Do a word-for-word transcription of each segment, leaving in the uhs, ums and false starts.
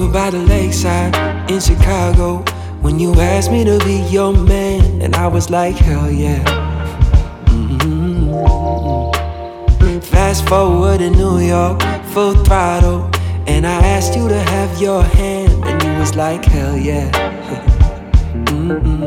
over by the lakeside in Chicago when you asked me to be your man, and I was like, hell yeah. Mm-hmm. Fast forward to New York, full throttle, and I asked you to have your hand, and you was like, hell yeah. Mm-hmm.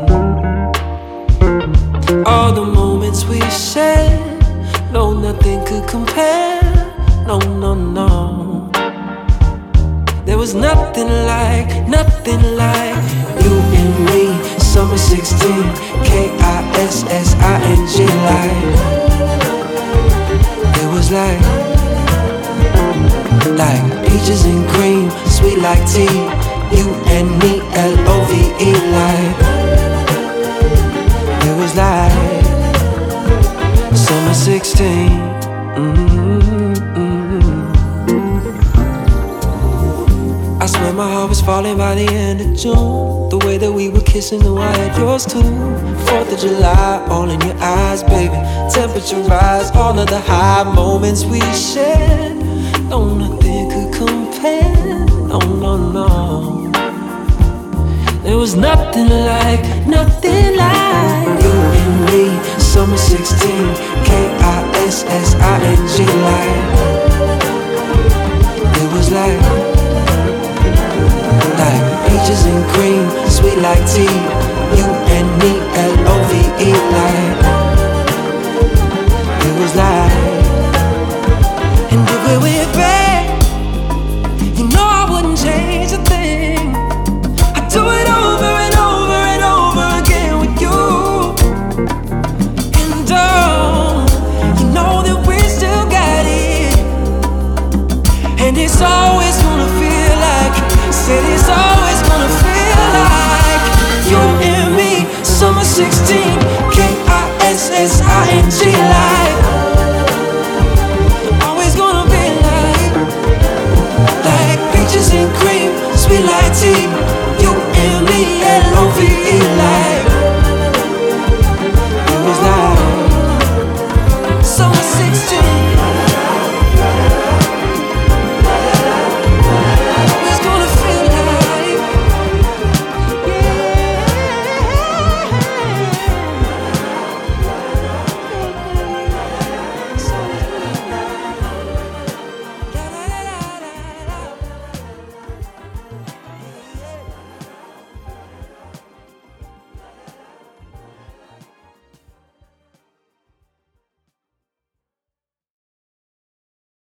All the moments we shared, no, nothing could compare. No, no, no. There was nothing like, nothing like you and me. Summer sixteen, K I S S I N G, like it was like, like peaches and cream, sweet like tea. You and me, L O V E, like it was like summer sixteen. Mm-hmm. I swear my heart was falling by the end of June. The way that we were kissing, though I had yours too. Fourth of July, all in your eyes, baby. Temperature rise, all of the high moments we shared. No, nothing could compare. No, no, no. There was nothing like, nothing like you and me. Summer sixteen, K I S S I N G, like it was like, like peaches and cream, sweet like tea. You and me, L O V E, like it was like. And if we went back, you know I wouldn't change a thing. I'd do it over and over and over again with you. And oh, you know that we still got it. And it's always gonna feel like, said it's always gonna feel like you and me. Summer sixteen, K I S S I N G, like always gonna be like, like peaches and cream, sweet like tea.